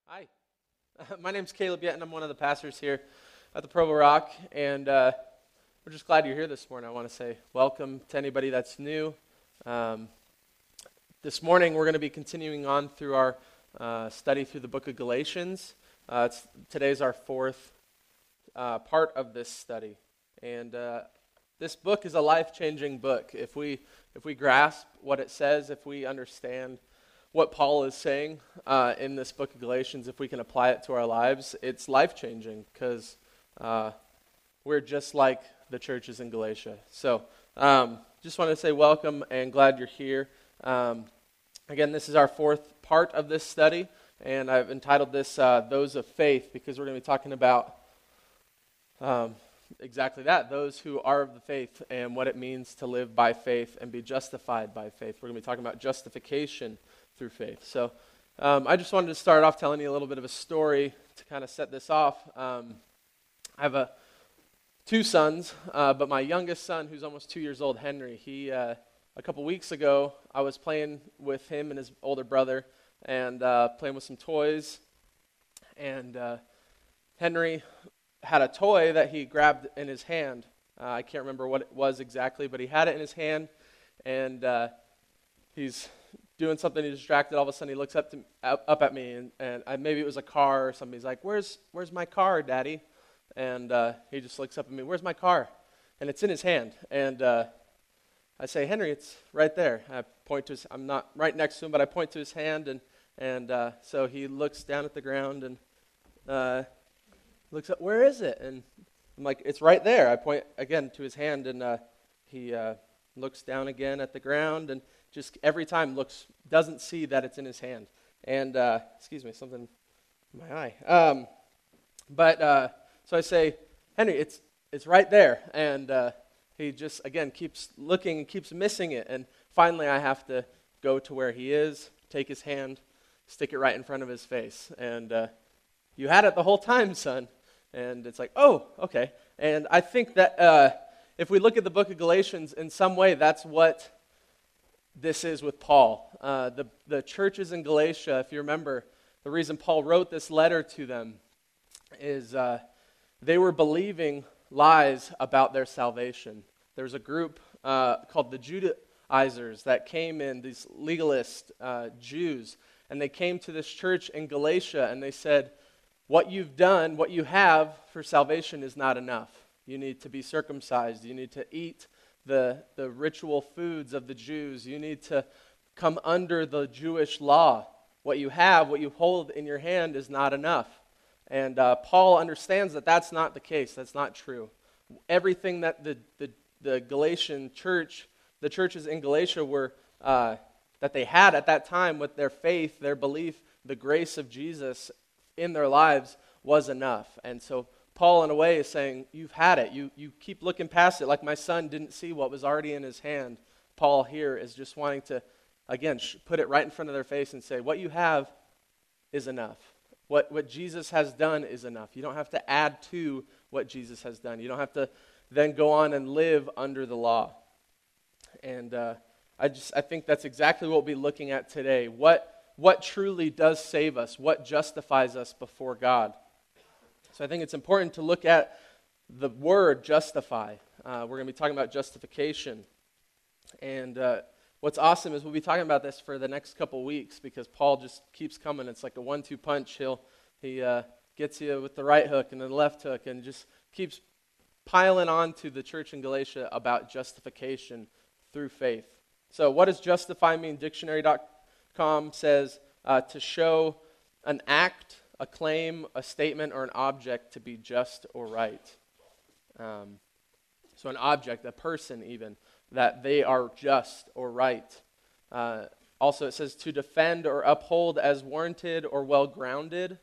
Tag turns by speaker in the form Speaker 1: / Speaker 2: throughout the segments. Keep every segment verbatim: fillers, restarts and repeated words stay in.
Speaker 1: Hi, my name's Caleb Yett, and I'm one of the pastors here at the Provo Rock, and uh, we're just glad you're here this morning. I want to say welcome to anybody that's new. Um, this morning, we're going to be continuing on through our uh, study through the book of Galatians. Uh, it's, today's our fourth uh, part of this study, and uh, this book is a life-changing book. If we if we grasp what it says, if we understand what Paul is saying uh, in this book of Galatians, if we can apply it to our lives, it's life-changing because uh, we're just like the churches in Galatia. So um, just want to say welcome and glad you're here. Um, again, this is our fourth part of this study, and I've entitled this uh, Those of Faith because we're going to be talking about um, exactly that, those who are of the faith and what it means to live by faith and be justified by faith. We're going to be talking about justification through faith. So um, I just wanted to start off telling you a little bit of a story to kind of set this off. Um, I have a, two sons, uh, but my youngest son, who's almost two years old, Henry, he uh, a couple weeks ago, I was playing with him and his older brother and uh, playing with some toys, and uh, Henry had a toy that he grabbed in his hand. Uh, I can't remember what it was exactly, but he had it in his hand, and uh, he's doing something, he's distracted. All of a sudden, he looks up to up, up at me, and, and I, maybe it was a car or something. He's like, "Where's where's my car, Daddy?" And uh, he just looks up at me, "Where's my car?" And it's in his hand. And uh, I say, "Henry, it's right there." I point to his. I'm not right next to him, but I point to his hand, and and uh, so he looks down at the ground and uh, looks up. "Where is it?" And I'm like, "It's right there." I point again to his hand, and uh, he uh, looks down again at the ground, and just every time looks, doesn't see that it's in his hand. And, uh, excuse me, something in my eye. Um, but, uh, so I say, "Henry, it's it's right there." And uh, he just, again, keeps looking and keeps missing it. And finally I have to go to where he is, take his hand, stick it right in front of his face. And uh, "You had it the whole time, son." And it's like, "Oh, okay." And I think that uh, if we look at the book of Galatians, in some way, that's what this is with Paul. Uh, the, the churches in Galatia, if you remember, the reason Paul wrote this letter to them is uh, they were believing lies about their salvation. There was a group uh, called the Judaizers that came in, these legalist uh, Jews, and they came to this church in Galatia and they said, "What you've done, what you have for salvation is not enough. You need to be circumcised. You need to eat the the ritual foods of the Jews. You need to come under the Jewish law. What you have, what you hold in your hand is not enough." And uh, Paul understands that that's not the case. That's not true. Everything that the, the, the Galatian church, the churches in Galatia were, uh, that they had at that time with their faith, their belief, the grace of Jesus in their lives was enough. And so Paul, in a way, is saying, you've had it. You you keep looking past it. Like my son didn't see what was already in his hand. Paul here is just wanting to, again, sh- put it right in front of their face and say, what you have is enough. What what Jesus has done is enough. You don't have to add to what Jesus has done. You don't have to then go on and live under the law. And uh, I just I think that's exactly what we'll be looking at today. What what truly does save us? What justifies us before God? So I think it's important to look at the word justify. Uh, we're going to be talking about justification. And uh, what's awesome is we'll be talking about this for the next couple weeks because Paul just keeps coming. It's like a one two punch. He'll, he uh, gets you with the right hook and then the left hook and just keeps piling on to the church in Galatia about justification through faith. So what does justify mean? Dictionary dot com says uh, to show an act, a claim, a statement, or an object to be just or right. Um, so an object, a person even, that they are just or right. Uh, also it says to defend or uphold as warranted or well-grounded.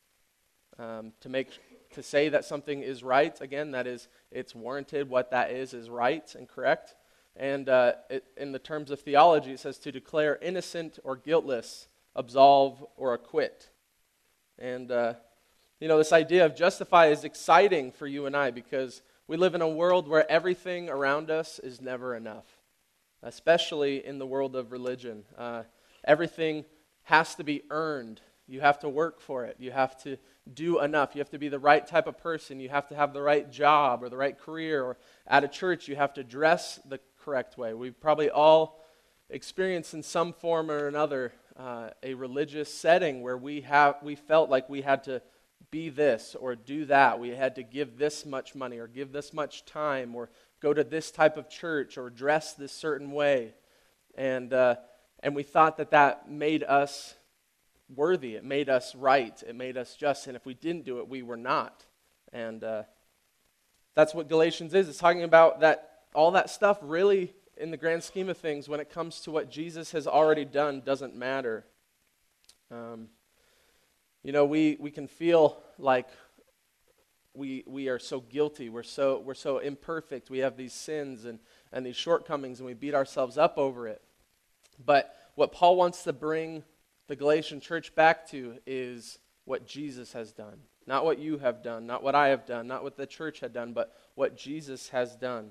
Speaker 1: Um, to make, to say that something is right, again, that is, it's warranted. What that is is right and correct. And uh, it, in the terms of theology, it says to declare innocent or guiltless, absolve or acquit. And, uh, you know, this idea of justify is exciting for you and I because we live in a world where everything around us is never enough, especially in the world of religion. Uh, everything has to be earned. You have to work for it. You have to do enough. You have to be the right type of person. You have to have the right job or the right career. Or at a church, you have to dress the correct way. We've probably all experienced in some form or another uh, a religious setting where we have we felt like we had to be this or do that. We had to give this much money or give this much time or go to this type of church or dress this certain way. And uh, and we thought that that made us worthy. It made us right. It made us just. And if we didn't do it, we were not. And uh, that's what Galatians is. It's talking about that all that stuff really, in the grand scheme of things, when it comes to what Jesus has already done, doesn't matter. Um, you know, we, we can feel like we we are so guilty. We're so we're so imperfect. We have these sins and, and these shortcomings, and we beat ourselves up over it. But what Paul wants to bring the Galatian church back to is what Jesus has done. Not what you have done, not what I have done, not what the church had done, but what Jesus has done.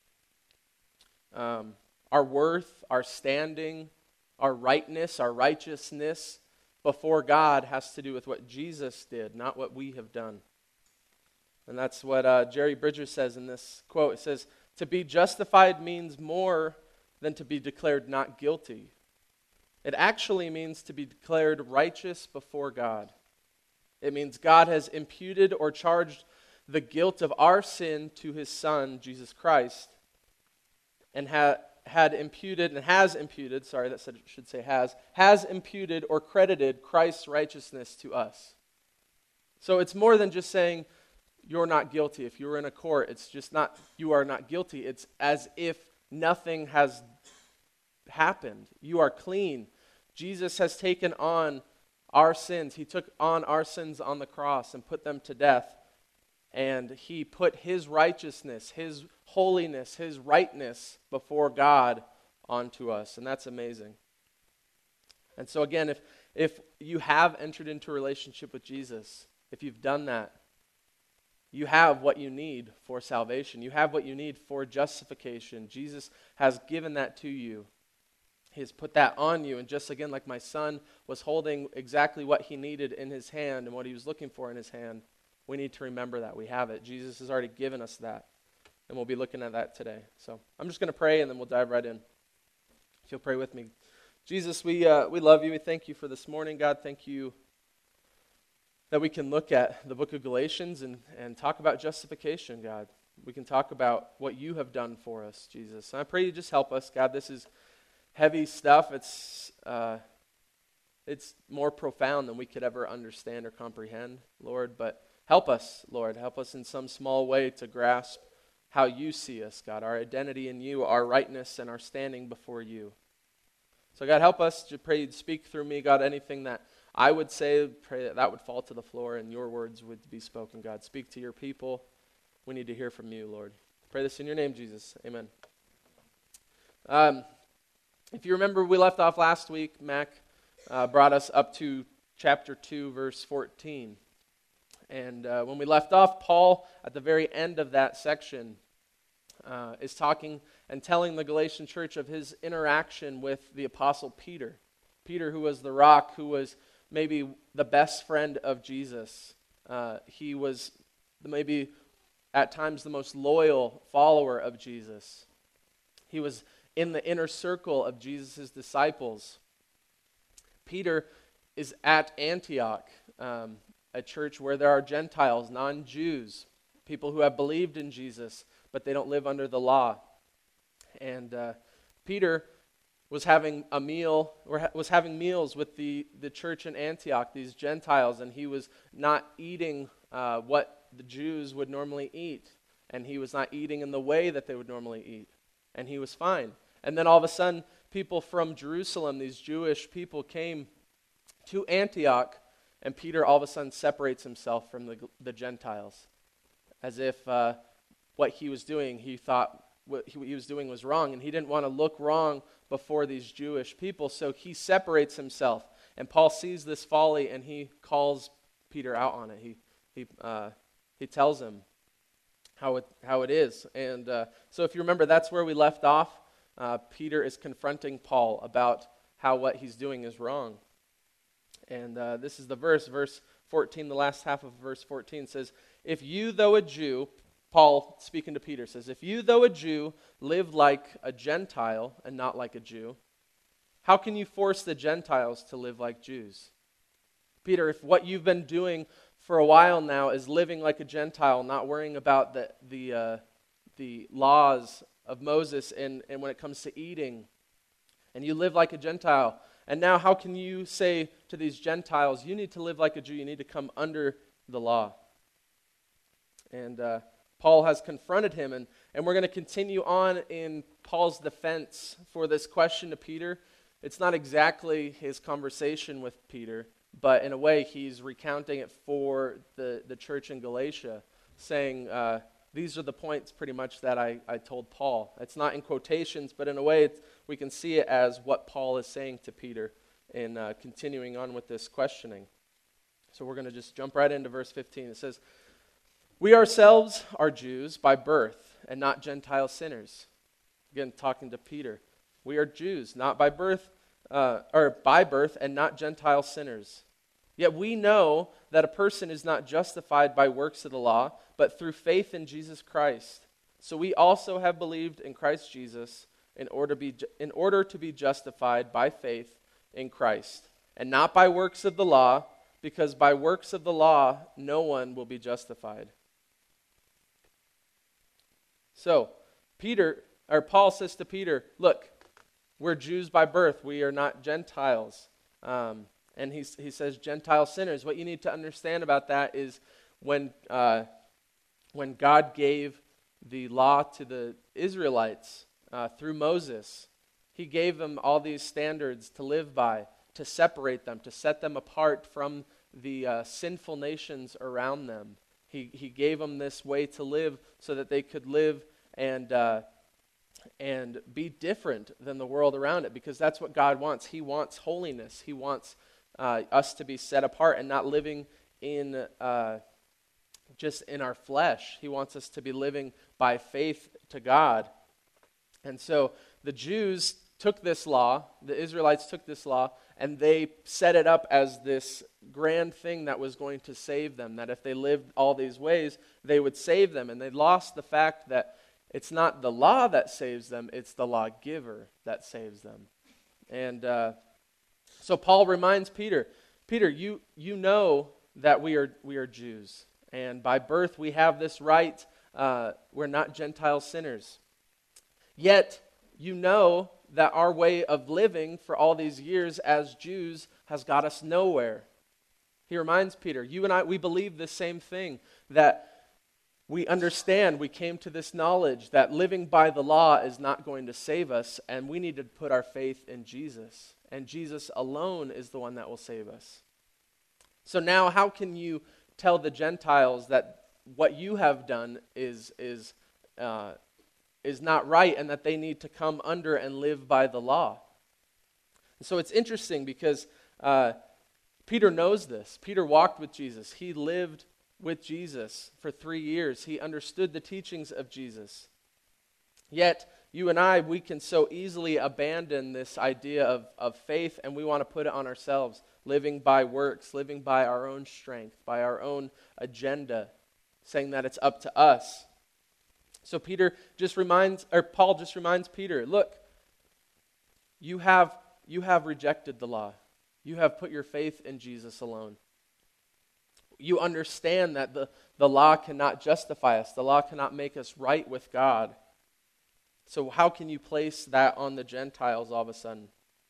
Speaker 1: Um, our worth, our standing, our rightness, our righteousness before God has to do with what Jesus did, not what we have done. And that's what uh, Jerry Bridges says in this quote. It says, "To be justified means more than to be declared not guilty. It actually means to be declared righteous before God. It means God has imputed or charged the guilt of our sin to his Son, Jesus Christ, and ha- had imputed, and has imputed, sorry, that said, should say has, has imputed or credited Christ's righteousness to us." So it's more than just saying, you're not guilty. If you're in a court, it's just not, you are not guilty. It's as if nothing has happened. You are clean. Jesus has taken on our sins. He took on our sins on the cross and put them to death. And he put his righteousness, his holiness, his rightness before God onto us. And that's amazing. And so again, if, if you have entered into a relationship with Jesus, if you've done that, you have what you need for salvation. You have what you need for justification. Jesus has given that to you. He has put that on you. And just again, like my son was holding exactly what he needed in his hand and what he was looking for in his hand, we need to remember that. We have it. Jesus has already given us that. And we'll be looking at that today. So I'm just going to pray and then we'll dive right in. If you'll pray with me. Jesus, we uh, we love you. We thank you for this morning, God. Thank you that we can look at the book of Galatians and, and talk about justification, God. We can talk about what you have done for us, Jesus. And I pray you just help us, God. This is heavy stuff. It's uh, it's more profound than we could ever understand or comprehend, Lord. But help us, Lord. Help us in some small way to grasp how you see us, God, our identity in you, our rightness, and our standing before you. So, God, help us to pray you'd speak through me, God, anything that I would say, pray that that would fall to the floor and your words would be spoken, God. Speak to your people. We need to hear from you, Lord. Pray this in your name, Jesus. Amen. Um, if you remember, we left off last week. Mac uh, brought us up to chapter two, verse fourteen. And uh, when we left off, Paul, at the very end of that section, uh, is talking and telling the Galatian church of his interaction with the apostle Peter. Peter, who was the rock, who was maybe the best friend of Jesus. Uh, he was maybe at times the most loyal follower of Jesus. He was in the inner circle of Jesus' disciples. Peter is at Antioch, um, a church where there are Gentiles, non-Jews, people who have believed in Jesus, but they don't live under the law. And uh, Peter was having a meal, or ha- was having meals with the, the church in Antioch, these Gentiles, and he was not eating uh, what the Jews would normally eat, and he was not eating in the way that they would normally eat, and he was fine. And then all of a sudden, people from Jerusalem, these Jewish people, came to Antioch, and Peter all of a sudden separates himself from the, the Gentiles, as if uh, what he was doing, he thought what he, he was doing was wrong, and he didn't want to look wrong before these Jewish people, so he separates himself. And Paul sees this folly, and he calls Peter out on it. He he uh, he tells him how it how it is. And uh, so if you remember, that's where we left off. Uh, Peter is confronting Paul about how what he's doing is wrong. And uh, this is the verse, verse fourteen, the last half of verse fourteen says, if you, though a Jew, Paul speaking to Peter says, if you, though a Jew, live like a Gentile and not like a Jew, how can you force the Gentiles to live like Jews? Peter, if what you've been doing for a while now is living like a Gentile, not worrying about the the uh, the laws of Moses and, and when it comes to eating, and you live like a Gentile, and now how can you say to these Gentiles, you need to live like a Jew, you need to come under the law? And uh, Paul has confronted him, and, and we're going to continue on in Paul's defense for this question to Peter. It's not exactly his conversation with Peter, but in a way he's recounting it for the, the church in Galatia, saying, uh, these are the points pretty much that I, I told Paul. It's not in quotations, but in a way it's, we can see it as what Paul is saying to Peter in uh, continuing on with this questioning. So we're going to just jump right into verse fifteen. It says, we ourselves are Jews by birth and not Gentile sinners. Again, talking to Peter. We are Jews, not by birth, uh, or by birth and not Gentile sinners. Yet we know that a person is not justified by works of the law, but through faith in Jesus Christ. So we also have believed in Christ Jesus in order to be, in order to be justified by faith in Christ, and not by works of the law, because by works of the law no one will be justified. So Peter, or Paul says to Peter, look, we're Jews by birth. We are not Gentiles. Um, and he, he says Gentile sinners. What you need to understand about that is when, uh, when God gave the law to the Israelites uh, through Moses, he gave them all these standards to live by, to separate them, to set them apart from the uh, sinful nations around them. He, he gave them this way to live so that they could live and uh, and be different than the world around it, because that's what God wants. He wants holiness. He wants uh, us to be set apart and not living in uh, just in our flesh. He wants us to be living by faith to God. And so the Jews took this law, the Israelites took this law, and they set it up as this grand thing that was going to save them, that if they lived all these ways, they would save them. And they lost the fact that it's not the law that saves them, it's the lawgiver that saves them. And uh, so Paul reminds Peter, Peter, you you know that we are we are Jews, and by birth we have this right. Uh, we're not Gentile sinners. Yet you know that our way of living for all these years as Jews has got us nowhere. He reminds Peter, you and I, we believe the same thing, that we understand, we came to this knowledge that living by the law is not going to save us, and we need to put our faith in Jesus. And Jesus alone is the one that will save us. So now how can you tell the Gentiles that what you have done is is uh, is not right and that they need to come under and live by the law? And so it's interesting because uh, Peter knows this. Peter walked with Jesus. He lived with Jesus for three years. He understood the teachings of Jesus. Yet, you and I, we can so easily abandon this idea of, of faith, and we want to put it on ourselves, living by works, living by our own strength, by our own agenda, saying that it's up to us. So Peter just reminds, or Paul just reminds Peter, look, you have you have rejected the law. You have put your faith in Jesus alone. You understand that the, the law cannot justify us. The law cannot make us right with God. So how can you place that on the Gentiles all of a sudden?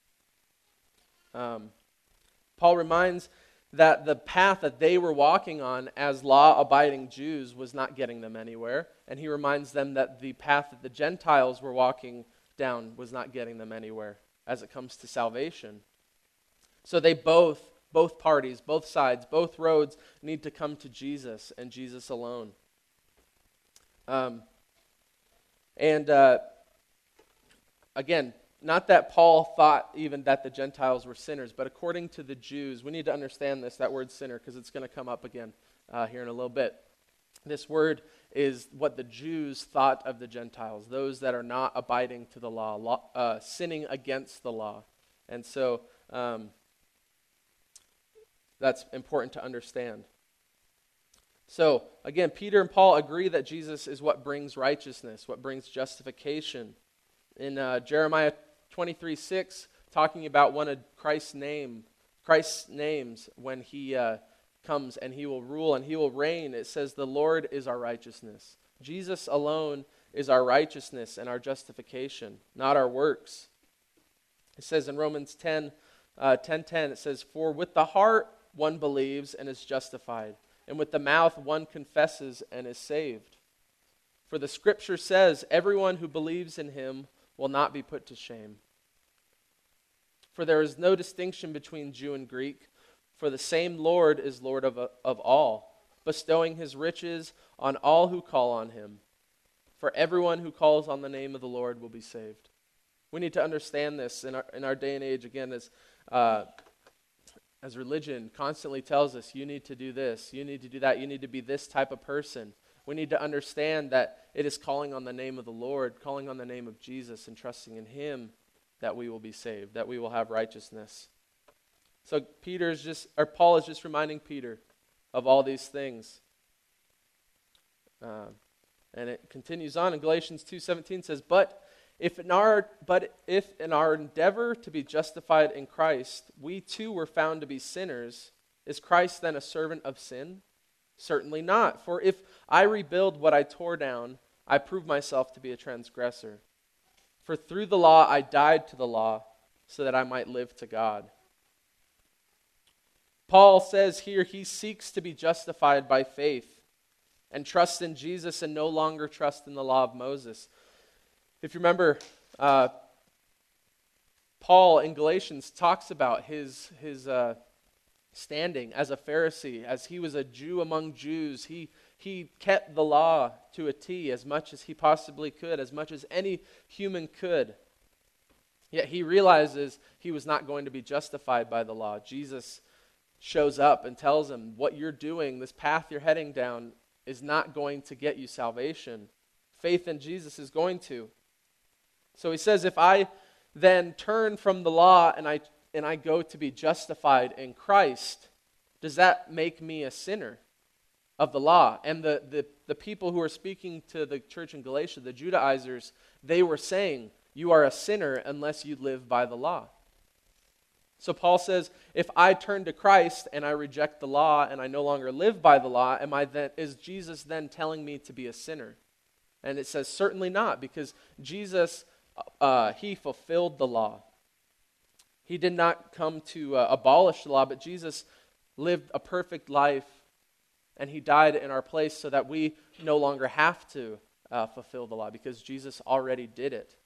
Speaker 1: Um, Paul reminds that the path that they were walking on as law-abiding Jews was not getting them anywhere. And he reminds them that the path that the Gentiles were walking down was not getting them anywhere as it comes to salvation. So they both Both parties, both sides, both roads need to come to Jesus and Jesus alone. Um, and uh, again, not that Paul thought even that the Gentiles were sinners, but according to the Jews, we need to understand this, that word sinner, because it's going to come up again uh, here in a little bit. This word is what the Jews thought of the Gentiles, those that are not abiding to the law, law uh, sinning against the law. And so... Um, that's important to understand. So, again, Peter and Paul agree that Jesus is what brings righteousness, what brings justification. In uh, Jeremiah twenty-three six, talking about one of Christ's name, Christ's names when he uh, comes and he will rule and he will reign, it says, the Lord is our righteousness. Jesus alone is our righteousness and our justification, not our works. It says in Romans ten, uh, ten ten, it says, for with the heart one believes and is justified, and with the mouth one confesses and is saved. For the scripture says, everyone who believes in him will not be put to shame. For there is no distinction between Jew and Greek, for the same Lord is Lord of, of all, bestowing his riches on all who call on him. For everyone who calls on the name of the Lord will be saved. We need to understand this in our, in our day and age, again, as uh, As religion constantly tells us, you need to do this, you need to do that, you need to be this type of person. We need to understand that it is calling on the name of the Lord, calling on the name of Jesus and trusting in him that we will be saved, that we will have righteousness. So Peter's just, or Paul is just reminding Peter of all these things. Uh, and it continues on in Galatians two seventeen says, But If in our but if in our endeavor to be justified in Christ, we too were found to be sinners, is Christ then a servant of sin? Certainly not. For if I rebuild what I tore down, I prove myself to be a transgressor. For through the law I died to the law, so that I might live to God. Paul says here he seeks to be justified by faith and trust in Jesus and no longer trust in the law of Moses. If you remember, uh, Paul in Galatians talks about his, his uh, standing as a Pharisee. As he was a Jew among Jews, he, he kept the law to a T as much as he possibly could, as much as any human could. Yet he realizes he was not going to be justified by the law. Jesus shows up and tells him, what you're doing, this path you're heading down, is not going to get you salvation. Faith in Jesus is going to. So he says, if I then turn from the law and I and I go to be justified in Christ, does that make me a sinner of the law? And the, the, the people who are speaking to the church in Galatia, the Judaizers, they were saying, you are a sinner unless you live by the law. So Paul says, if I turn to Christ and I reject the law and I no longer live by the law, am I then, is Jesus then telling me to be a sinner? And it says, certainly not, because Jesus, uh, he fulfilled the law. He did not come to uh, abolish the law, but Jesus lived a perfect life, and he died in our place so that we no longer have to uh, fulfill the law, because Jesus already did it.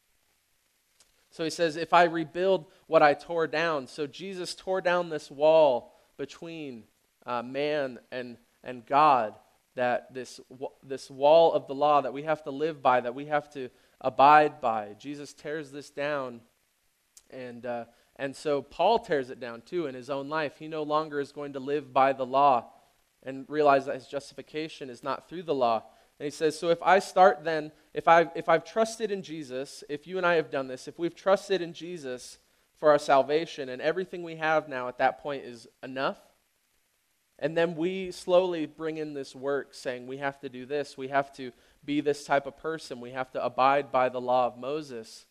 Speaker 1: So he says, if I rebuild what I tore down, so Jesus tore down this wall between uh, man and, and God, that this, this wall of the law that we have to live by, that we have to abide by. Jesus tears this down, and uh, and so Paul tears it down too in his own life. He no longer is going to live by the law and realize that his justification is not through the law. And he says, so if I start then, if I've, if I've trusted in Jesus, if you and I have done this, if we've trusted in Jesus for our salvation, and everything we have now at that point is enough, and then we slowly bring in this work saying we have to do this, we have to be this type of person, we have to abide by the law of Moses,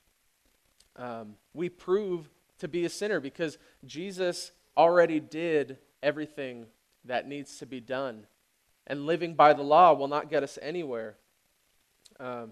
Speaker 1: um, we prove to be a sinner because Jesus already did everything that needs to be done. And living by the law will not get us anywhere. Um,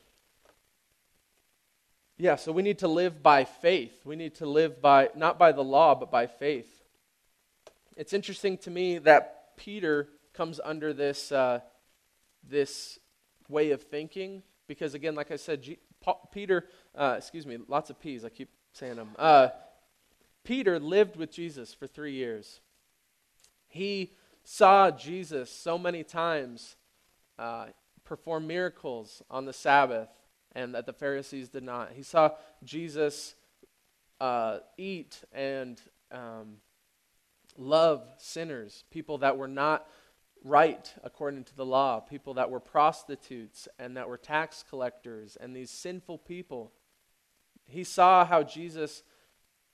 Speaker 1: yeah, so we need to live by faith. We need to live by, not by the law, but by faith. It's interesting to me that Peter comes under this uh, this way of thinking because, again, like I said, G- Paul, Peter, uh, excuse me, lots of P's, I keep saying them. Uh, Peter lived with Jesus for three years. He saw Jesus so many times uh, perform miracles on the Sabbath, and that the Pharisees did not. He saw Jesus uh, eat and um, love sinners, people that were not right according to the law, people that were prostitutes and that were tax collectors and these sinful people. He saw how Jesus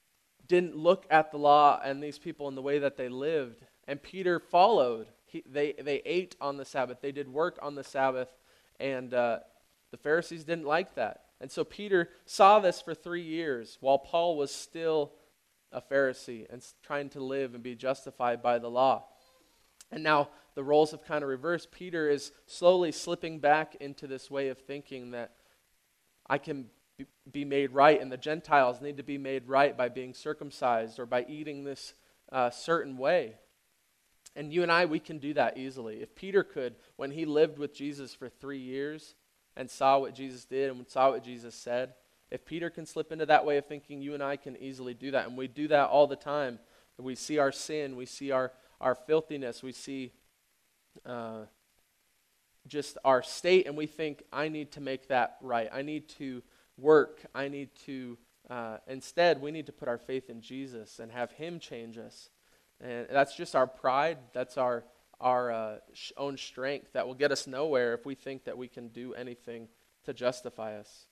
Speaker 1: didn't look at the law and these people in the way that they lived. And Peter followed. He, they, they ate on the Sabbath. They did work on the Sabbath. And uh, the Pharisees didn't like that. And so Peter saw this for three years while Paul was still a Pharisee and trying to live and be justified by the law. And now the roles have kind of reversed. Peter is slowly slipping back into this way of thinking that I can be made right, and the Gentiles need to be made right by being circumcised or by eating this uh, certain way. And you and I, we can do that easily. If Peter could, when he lived with Jesus for three years and saw what Jesus did and saw what Jesus said, if Peter can slip into that way of thinking, you and I can easily do that. And we do that all the time. We see our sin, we see our, our filthiness, we see uh, just our state, and we think, I need to make that right. I need to work. I need to, uh, instead, we need to put our faith in Jesus and have him change us. And that's just our pride. That's our our uh, sh- own strength that will get us nowhere if we think that we can do anything to justify us.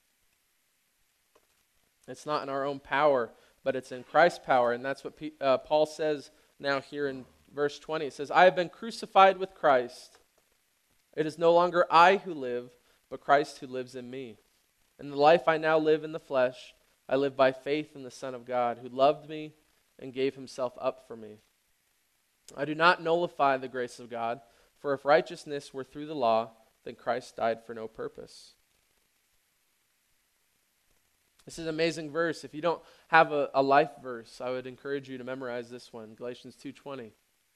Speaker 1: It's not in our own power, but it's in Christ's power. And that's what P- uh, Paul says now here in verse twenty. It says, I have been crucified with Christ. It is no longer I who live, but Christ who lives in me. In the life I now live in the flesh, I live by faith in the Son of God, who loved me and gave himself up for me. I do not nullify the grace of God, for if righteousness were through the law, then Christ died for no purpose. This is an amazing verse. If you don't have a, a life verse, I would encourage you to memorize this one, Galatians two twenty.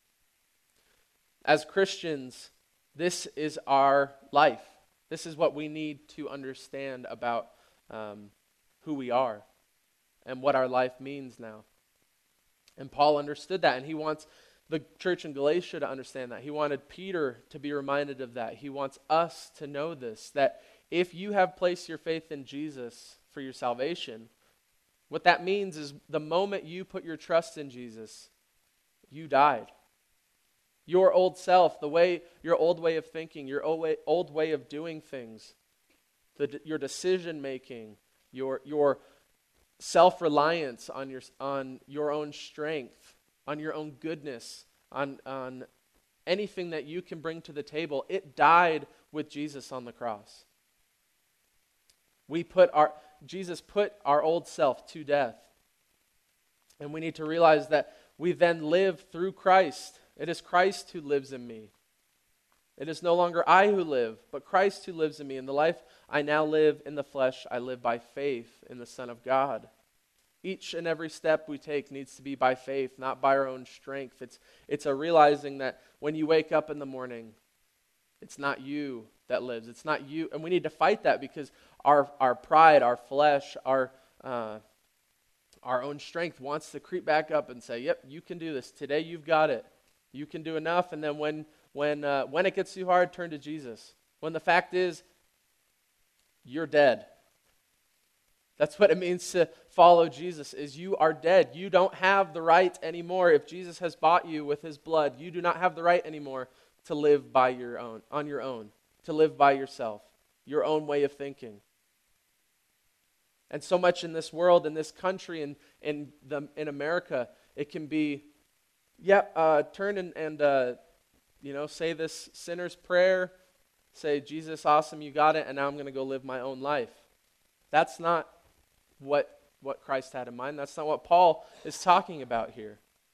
Speaker 1: As Christians, this is our life. This is what we need to understand about um, who we are and what our life means now. And Paul understood that, and he wants the church in Galatia to understand that. He wanted Peter to be reminded of that. He wants us to know this, that if you have placed your faith in Jesus for your salvation, what that means is the moment you put your trust in Jesus, you died. Your old self, the way, your old way of thinking, your old way, old way of doing things, the, your decision making, your your self-reliance on your on your own strength, on your own goodness, on on anything that you can bring to the table, it died with Jesus on the cross. We put our Jesus put our old self to death. And we need to realize that we then live through Christ. It is Christ who lives in me. It is no longer I who live, but Christ who lives in me. In the life I now live in the flesh, I live by faith in the Son of God. Each and every step we take needs to be by faith, not by our own strength. It's, it's a realizing that when you wake up in the morning, it's not you that lives. It's not you. And we need to fight that because our, our pride, our flesh, our uh, our own strength wants to creep back up and say, yep, you can do this. Today you've got it. You can do enough. And then when when uh, when it gets too hard, turn to Jesus. When the fact is, you're dead. That's what it means to follow Jesus, is you are dead. You don't have the right anymore. If Jesus has bought you with his blood, you do not have the right anymore to live by your own, on your own, to live by yourself, your own way of thinking. And so much in this world, in this country, in in the in America, it can be, yeah, uh, turn and, and uh, you know, say this sinner's prayer, say, Jesus, awesome, you got it, and now I'm going to go live my own life. That's not what what Christ had in mind. That's not what Paul is talking about here.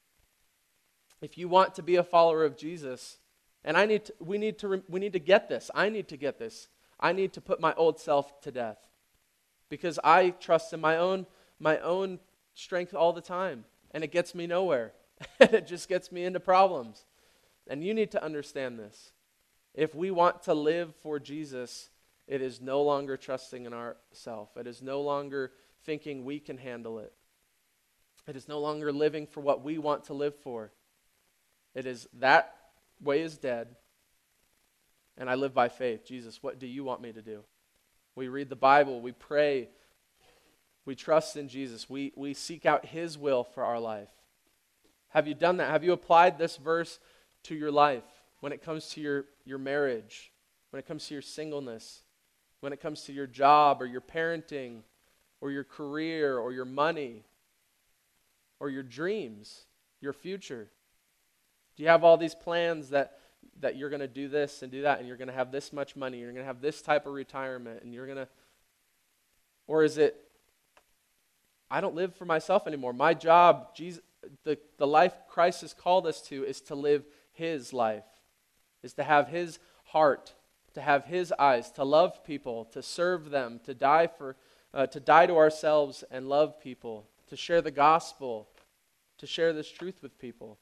Speaker 1: If you want to be a follower of Jesus, and I need to, we need to we need to get this. I need to get this. I need to put my old self to death. Because I trust in my own my own strength all the time, and it gets me nowhere. And it just gets me into problems. And you need to understand this. If we want to live for Jesus, it is no longer trusting in ourselves. It is no longer thinking we can handle it. It is no longer living for what we want to live for. It is that way is dead, and I live by faith. Jesus, what do you want me to do? We read the Bible, we pray, we trust in Jesus, we, we seek out his will for our life. Have you done that? Have you applied this verse to your life when it comes to your, your marriage, when it comes to your singleness, when it comes to your job or your parenting or your career or your money? or your dreams, your future? Do you have all these plans that, that you're going to do this and do that, and you're going to have this much money, you're going to have this type of retirement, and you're going to, or is it, I don't live for myself anymore. My job, Jesus, the, the life Christ has called us to is to live his life, is to have his heart, to have his eyes, to love people, to serve them, to die for, uh, to die to ourselves and love people, to share the gospel, to share this truth with people.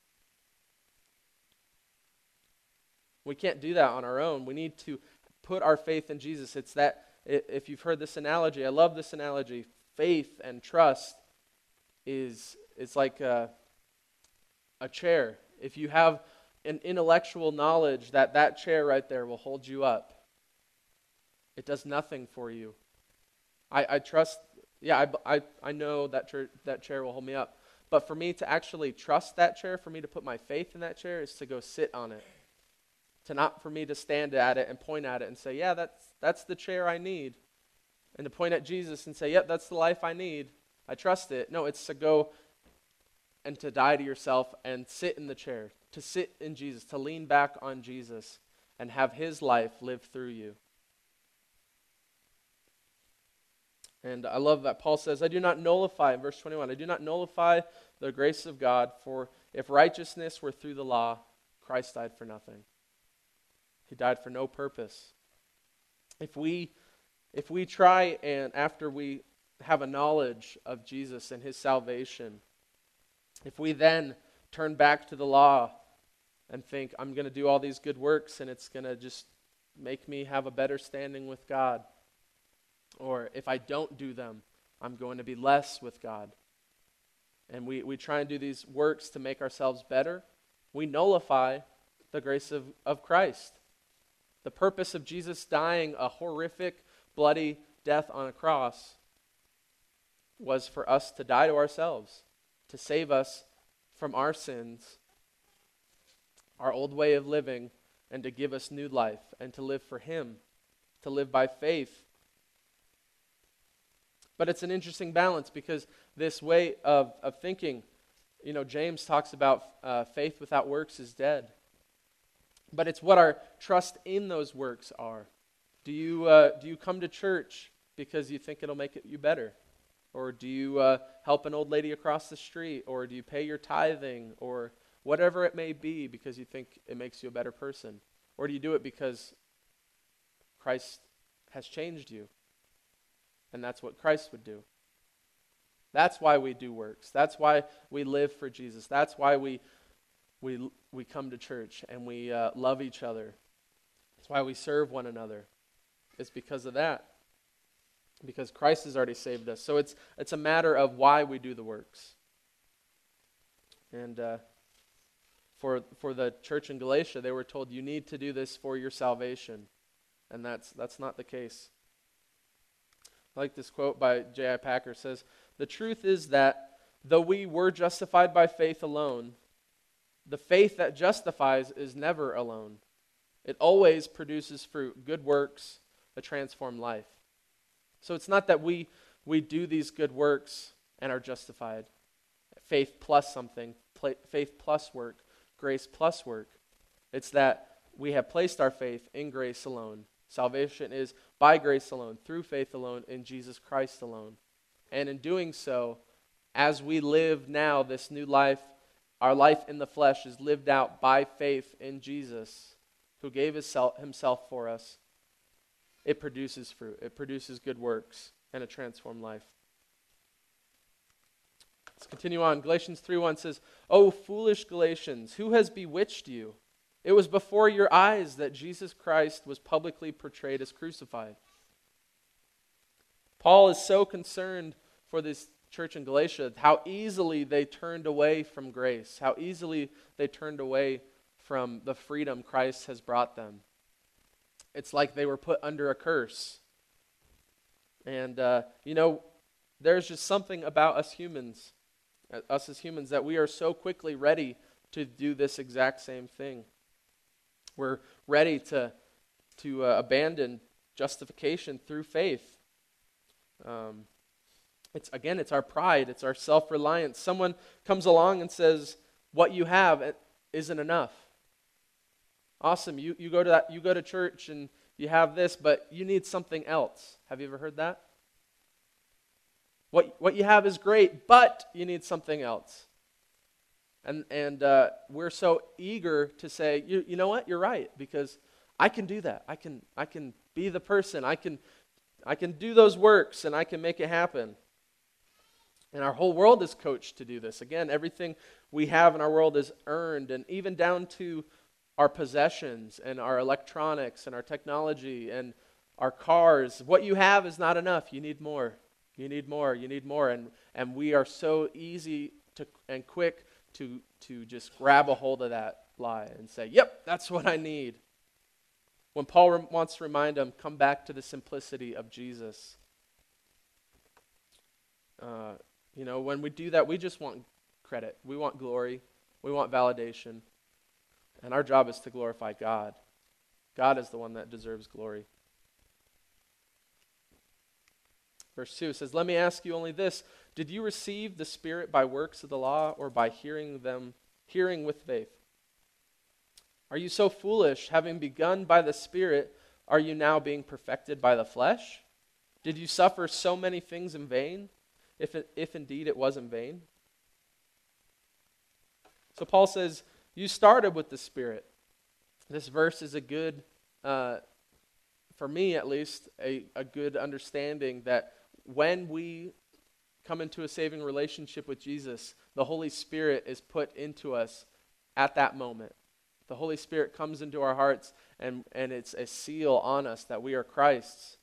Speaker 1: We can't do that on our own. We need to put our faith in Jesus. It's that, if you've heard this analogy, I love this analogy. Faith and trust is it's like a, a chair. If you have an intellectual knowledge that that chair right there will hold you up, it does nothing for you. I, I trust, yeah, I, I, I know that, chair, that chair will hold me up. But for me to actually trust that chair, for me to put my faith in that chair, is to go sit on it. To not for me to stand at it and point at it and say, yeah, that's that's the chair I need. And to point at Jesus and say, yep, that's the life I need. I trust it. No, it's to go and to die to yourself and sit in the chair, to sit in Jesus, to lean back on Jesus and have his life live through you. And I love that Paul says, I do not nullify, in verse twenty-one, I do not nullify the grace of God, for if righteousness were through the law, Christ died for nothing. He died for no purpose. If we If we try and after we have a knowledge of Jesus and his salvation, if we then turn back to the law and think, I'm going to do all these good works and it's going to just make me have a better standing with God, or if I don't do them, I'm going to be less with God, and we, we try and do these works to make ourselves better, we nullify the grace of, of Christ. The purpose of Jesus dying a horrific, bloody death on a cross was for us to die to ourselves, to save us from our sins, our old way of living, and to give us new life, and to live for him, to live by faith. But it's an interesting balance, because this way of, of thinking, you know, James talks about uh, faith without works is dead. But it's what our trust in those works are. Do you uh, do you come to church because you think it'll make it you better? Or do you uh, help an old lady across the street? Or do you pay your tithing? Or whatever it may be because you think it makes you a better person? Or do you do it because Christ has changed you? And that's what Christ would do. That's why we do works. That's why we live for Jesus. That's why we we we come to church and we uh, love each other. That's why we serve one another. It's because of that. Because Christ has already saved us. So it's it's a matter of why we do the works. And uh, for for the church in Galatia, they were told you need to do this for your salvation, and that's that's not the case. I like this quote by J I Packer. It says, "The truth is that though we were justified by faith alone, the faith that justifies is never alone. It always produces fruit, good works, a transformed life." So it's not that we we do these good works and are justified. Faith plus something, pla- faith plus work, grace plus work. It's that we have placed our faith in grace alone. Salvation is by grace alone, through faith alone, in Jesus Christ alone. And in doing so, as we live now this new life, our life in the flesh is lived out by faith in Jesus, who gave his self, himself for us. It produces fruit. It produces good works and a transformed life. Let's continue on. Galatians three one says, "O foolish Galatians, who has bewitched you? It was before your eyes that Jesus Christ was publicly portrayed as crucified." Paul is so concerned for this church in Galatia, how easily they turned away from grace, how easily they turned away from the freedom Christ has brought them. It's like they were put under a curse. And, uh, you know, there's just something about us humans, us as humans, that we are so quickly ready to do this exact same thing. We're ready to, to uh, abandon justification through faith. Um, It's again, it's our pride, it's our self-reliance. Someone comes along and says, what you have isn't enough. Awesome, you, you go to that, you go to church and you have this, but you need something else. Have you ever heard that? What what you have is great, but you need something else. And and uh, we're so eager to say, you you know what, you're right, because I can do that. I can I can be the person. I can I can do those works and I can make it happen. And our whole world is coached to do this. Again, everything we have in our world is earned, and even down to our possessions and our electronics and our technology and our cars. What you have is not enough. You need more. You need more. You need more. And and we are so easy to and quick to to just grab a hold of that lie and say, yep, that's what I need. When Paul re- wants to remind them, come back to the simplicity of Jesus. Uh, you know, when we do that, we just want credit. We want glory. We want validation. And our job is to glorify God. God is the one that deserves glory. Verse two says, let me ask you only this. Did you receive the Spirit by works of the law or by hearing them, hearing with faith? Are you so foolish, having begun by the Spirit, are you now being perfected by the flesh? Did you suffer so many things in vain, if it, if indeed it was in vain? So Paul says, you started with the Spirit. This verse is a good, uh, for me at least, a, a good understanding that when we come into a saving relationship with Jesus, the Holy Spirit is put into us at that moment. The Holy Spirit comes into our hearts, and, and it's a seal on us that we are Christ's.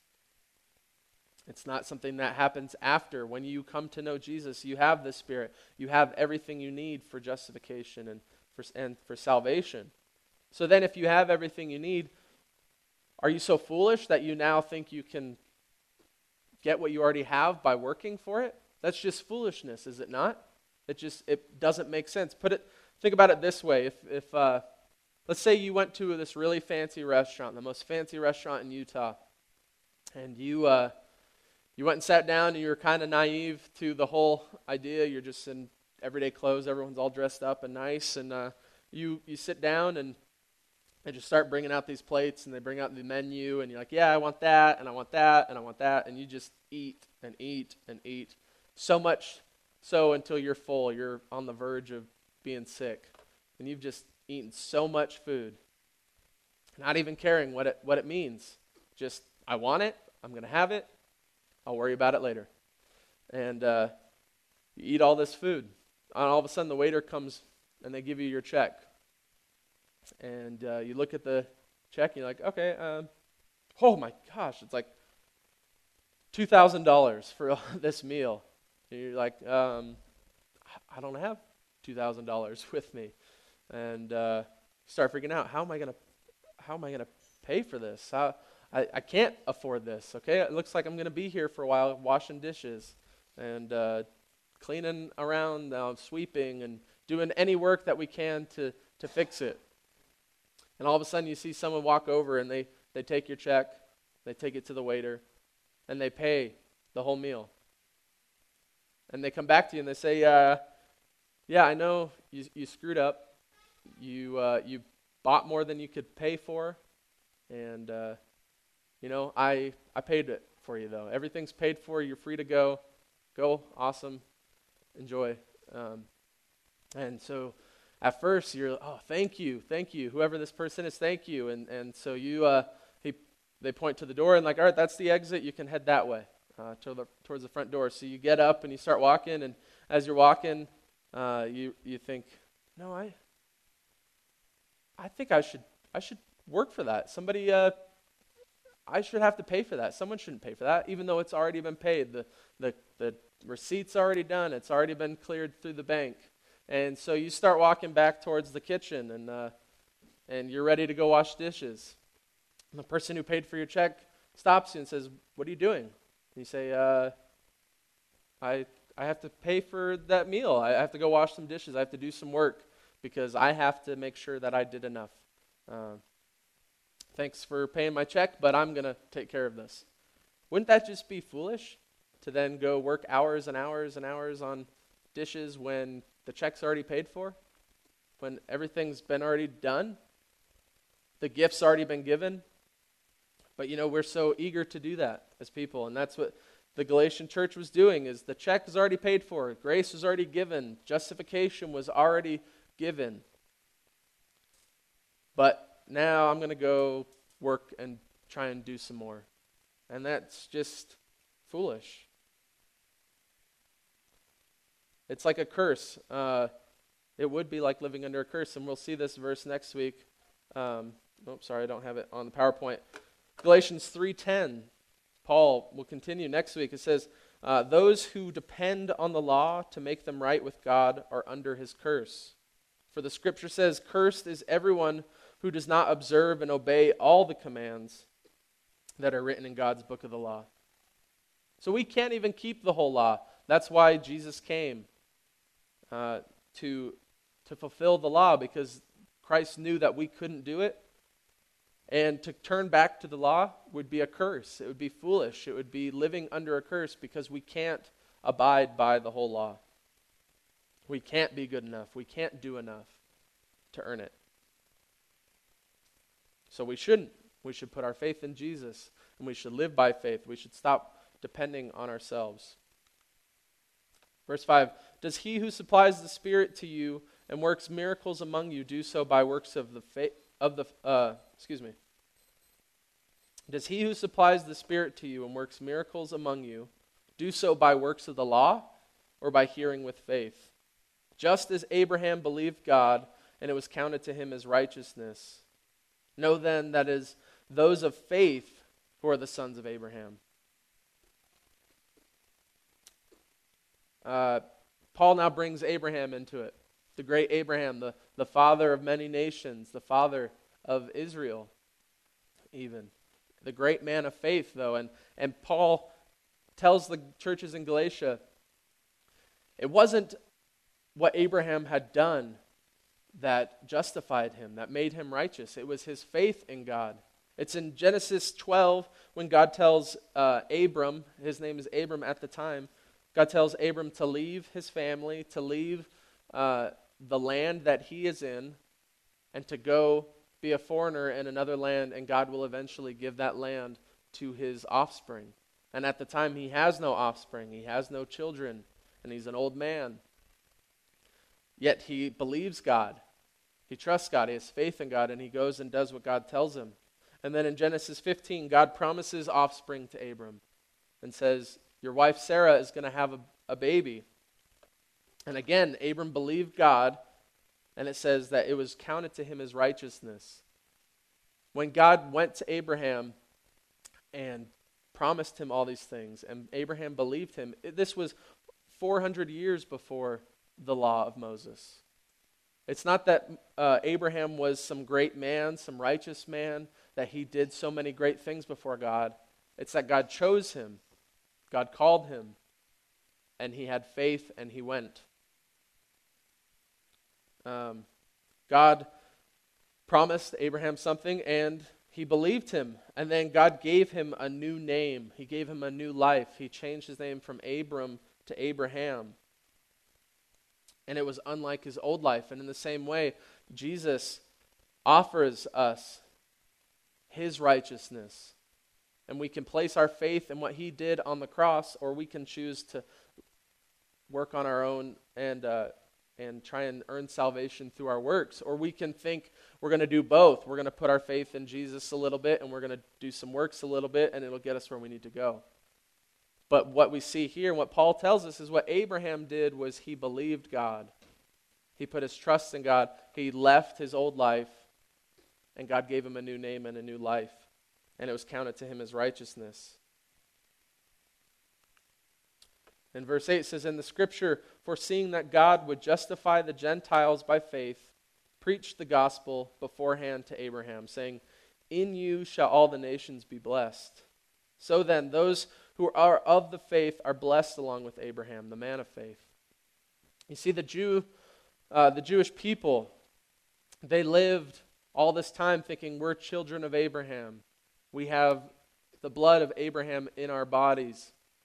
Speaker 1: It's not something that happens after. When you come to know Jesus, you have the Spirit. You have everything you need for justification and for, and for salvation. So then if you have everything you need, are you so foolish that you now think you can get what you already have by working for it? That's just foolishness, is it not? It just it doesn't make sense. Put it. Think about it this way. If if uh, let's say you went to this really fancy restaurant, the most fancy restaurant in Utah, and you uh, you went and sat down, and you were kind of naive to the whole idea. You're just in everyday clothes. Everyone's all dressed up and nice, and uh, you you sit down and they just start bringing out these plates, and they bring out the menu, and you're like, yeah, I want that, and I want that, and I want that, and you just eat and eat and eat. So much so until you're full. You're on the verge of being sick, and you've just eaten so much food, not even caring what it what it means. Just, I want it, I'm going to have it, I'll worry about it later. And uh, you eat all this food, and all of a sudden the waiter comes, and they give you your check. And uh, you look at the check, and you're like, okay, um, oh my gosh, it's like two thousand dollars for this meal. And you're like, um, I don't have two thousand dollars with me. And uh, you start freaking out. How am I going to how am I going to pay for this? How, I, I can't afford this, okay? It looks like I'm going to be here for a while washing dishes and uh, cleaning around, uh, sweeping, and doing any work that we can to, to fix it. And all of a sudden you see someone walk over, and they, they take your check, they take it to the waiter, and they pay the whole meal. And they come back to you and they say, uh, yeah, I know you, you screwed up. You uh, you bought more than you could pay for, and uh, you know I I paid it for you though. Everything's paid for. You're free to go. Go, awesome, enjoy. Um, and so at first you're, oh, thank you, thank you, whoever this person is, thank you. And and so you uh, he they point to the door and like, all right, that's the exit. You can head that way uh, to the, towards the front door. So you get up and you start walking, and as you're walking, uh, you you think, no, I. I think I should I should work for that. Somebody, uh, I should have to pay for that. Someone shouldn't pay for that, even though it's already been paid. The the the receipt's already done. It's already been cleared through the bank. And so you start walking back towards the kitchen, and uh, and you're ready to go wash dishes. And the person who paid for your check stops you and says, "What are you doing?" And you say, uh, "I I have to pay for that meal. I have to go wash some dishes. I have to do some work, because I have to make sure that I did enough. Uh, thanks for paying my check, but I'm going to take care of this." Wouldn't that just be foolish? to then go work hours and hours and hours on dishes when the check's already paid for, when everything's been already done, the gift's already been given. But you know, we're so eager to do that as people, and that's what the Galatian church was doing, is the check is already paid for, grace was already given, justification was already given. But now I'm going to go work and try and do some more. And that's just foolish. It's like a curse. Uh, it would be like living under a curse, and we'll see this verse next week. Um, oh, sorry, I don't have it on the PowerPoint. Galatians three ten. Paul will continue next week. It says, uh, those who depend on the law to make them right with God are under his curse. For the scripture says, cursed is everyone who does not observe and obey all the commands that are written in God's book of the law. So we can't even keep the whole law. That's why Jesus came, uh, to, to fulfill the law, because Christ knew that we couldn't do it. And to turn back to the law would be a curse. It would be foolish. It would be living under a curse, because we can't abide by the whole law. We can't be good enough. We can't do enough to earn it. So we shouldn't. We should put our faith in Jesus, and we should live by faith. We should stop depending on ourselves. Verse five, does he who supplies the Spirit to you and works miracles among you do so by works of the faith of the uh, excuse me? Does he who supplies the Spirit to you and works miracles among you do so by works of the law or by hearing with faith? Just as Abraham believed God, and it was counted to him as righteousness. Know then that is those of faith who are the sons of Abraham. Uh, Paul now brings Abraham into it. The great Abraham, the, the father of many nations, the father of Israel even. The great man of faith, though. And, and Paul tells the churches in Galatia, it wasn't what Abraham had done that justified him, that made him righteous. It was his faith in God. It's in Genesis twelve when God tells uh, Abram, his name is Abram at the time, God tells Abram to leave his family, to leave uh, the land that he is in, and to go be a foreigner in another land, and God will eventually give that land to his offspring. And at the time, he has no offspring, he has no children, and he's an old man. Yet he believes God, he trusts God, he has faith in God, and he goes and does what God tells him. And then in Genesis fifteen, God promises offspring to Abram and says, your wife Sarah is going to have a, a baby. And again, Abram believed God, and it says that it was counted to him as righteousness. When God went to Abraham and promised him all these things, and Abraham believed him, it, this was four hundred years before the law of Moses. It's not that uh, Abraham was some great man, some righteous man, that he did so many great things before God. It's that God chose him. God called him, and he had faith, and he went. Um, God promised Abraham something, and he believed him. And then God gave him a new name. He gave him a new life. He changed his name from Abram to Abraham. And it was unlike his old life. And in the same way, Jesus offers us his righteousness. And we can place our faith in what he did on the cross, or we can choose to work on our own and uh, and try and earn salvation through our works. Or we can think we're going to do both. We're going to put our faith in Jesus a little bit, and we're going to do some works a little bit, and it'll get us where we need to go. But what we see here, and what Paul tells us, is what Abraham did was he believed God. He put his trust in God. He left his old life, and God gave him a new name and a new life. And it was counted to him as righteousness. In verse eight it says, in the scripture, foreseeing that God would justify the Gentiles by faith, preached the gospel beforehand to Abraham, saying, in you shall all the nations be blessed. So then, those who are of the faith are blessed along with Abraham, the man of faith. You see, the Jew, uh, the Jewish people, they lived all this time thinking we're children of Abraham. We have the blood of Abraham in our bodies.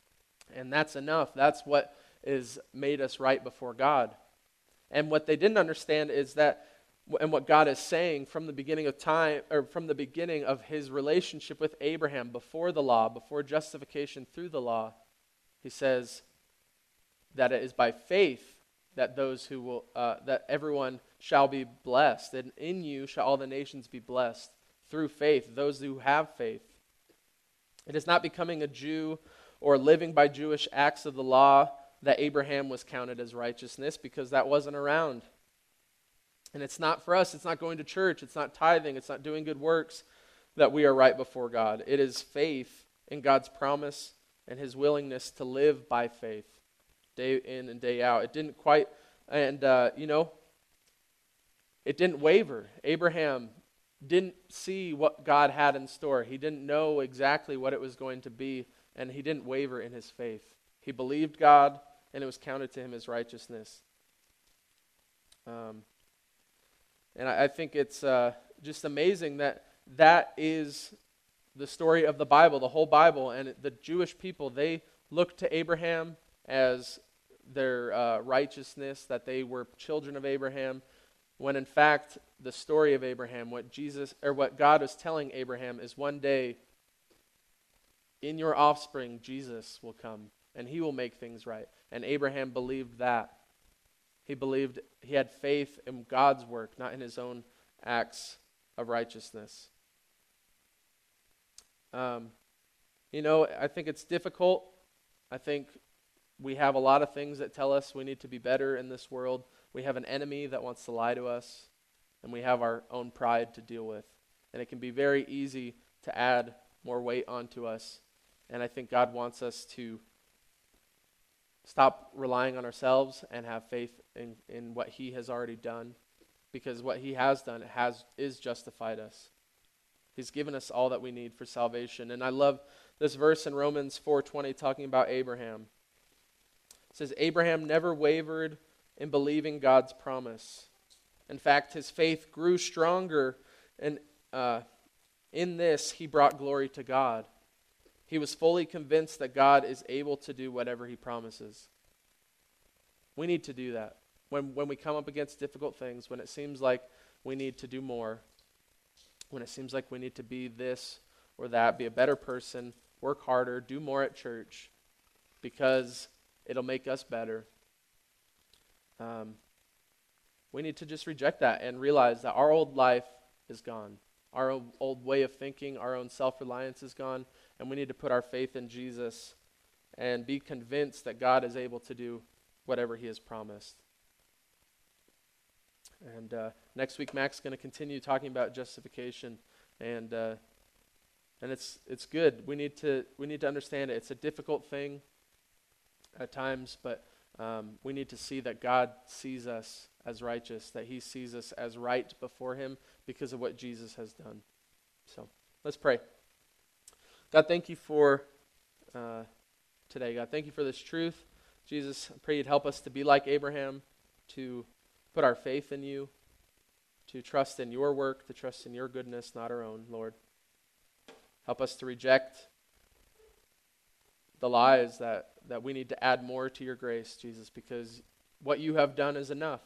Speaker 1: And that's enough. That's what is made us right before God. And what they didn't understand is that, and what God is saying from the beginning of time, or from the beginning of his relationship with Abraham before the law, before justification through the law, he says that it is by faith that those who will, uh, that everyone shall be blessed. And in you shall all the nations be blessed through faith, those who have faith. It is not becoming a Jew or living by Jewish acts of the law that Abraham was counted as righteousness, because that wasn't around. And it's not for us, it's not going to church, it's not tithing, it's not doing good works that we are right before God. It is faith in God's promise and his willingness to live by faith, day in and day out. It didn't quite, and uh, you know, it didn't waver. Abraham didn't see what God had in store. He didn't know exactly what it was going to be, and he didn't waver in his faith. He believed God, and it was counted to him as righteousness. Um, and I, I think it's uh, just amazing that that is the story of the Bible, the whole Bible. And the Jewish people, they looked to Abraham as their uh, righteousness, that they were children of Abraham, when in fact the story of Abraham, what Jesus or what God was telling Abraham, is one day in your offspring Jesus will come and he will make things right. And Abraham believed that. He believed, he had faith in God's work, not in his own acts of righteousness. Um, you know, I think it's difficult. I think we have a lot of things that tell us we need to be better in this world. We have an enemy that wants to lie to us, and we have our own pride to deal with. And it can be very easy to add more weight onto us. And I think God wants us to stop relying on ourselves and have faith in, in what he has already done, because what he has done has is justified us. He's given us all that we need for salvation. And I love this verse in Romans four twenty talking about Abraham. It says, Abraham never wavered in believing God's promise. In fact, his faith grew stronger, and uh, in this he brought glory to God. He was fully convinced that God is able to do whatever he promises. We need to do that. When, when we come up against difficult things, when it seems like we need to do more, when it seems like we need to be this or that, be a better person, work harder, do more at church, because it'll make us better. Um, we need to just reject that and realize that our old life is gone. Our old, old way of thinking, our own self-reliance is gone, and we need to put our faith in Jesus and be convinced that God is able to do whatever he has promised. And uh, next week, Mac's going to continue talking about justification, and uh, and it's it's good. We need to we need to understand it. It's a difficult thing at times, but um, we need to see that God sees us as righteous, that he sees us as right before him because of what Jesus has done. So let's pray. God, thank you for uh, today. God, thank you for this truth. Jesus, I pray you'd help us to be like Abraham, to put our faith in you, to trust in your work, to trust in your goodness, not our own, Lord. Help us to reject the lies that, that we need to add more to your grace, Jesus, because what you have done is enough.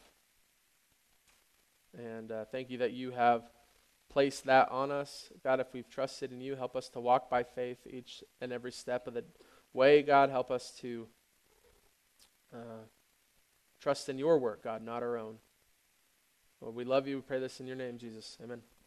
Speaker 1: And uh, thank you that you have placed that on us. God, if we've trusted in you, help us to walk by faith each and every step of the way. God, help us to uh, trust in your work, God, not our own. Well, we love you. We pray this in your name, Jesus. Amen.